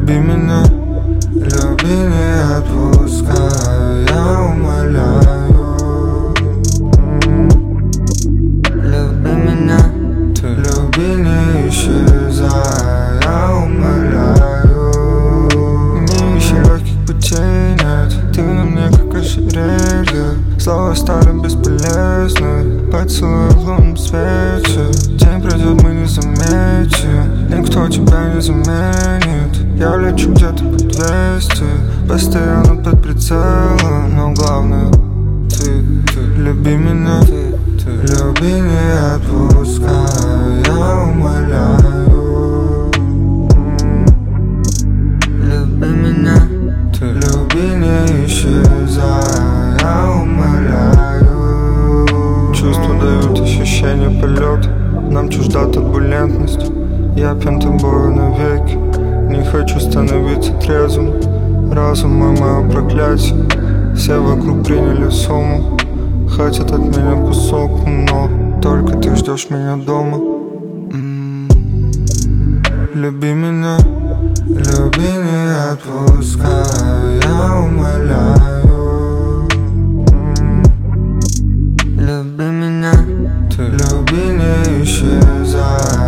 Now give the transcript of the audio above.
Люби меня, люби, не отпускай, я умоляю. Люби меня, Ты люби, не исчезай, я умоляю. Не ищи легких путей, нет, ты на мне как ожерелье. Слова стали бесполезны, поцелуй в лунном свете. День пройдет, мы не заметим, никто тебя не заменит. Я лечу где-то по 200, постоянно под прицелом. Но главное, ты люби меня, ты люби, не отпускай, я умоляю. люби меня, Ты люби, не исчезай, я умоляю. Чувства дают ощущение полета, нам чужда турбулентность. Я пьян тобою навеки, не хочу становиться трезвым. Разум мой мое проклятие, все вокруг приняли сумму. Хотят от меня кусок, но только ты ждешь меня дома. Люби меня, люби, не отпускай, я умоляю. люби меня, Ты люби, не исчезай,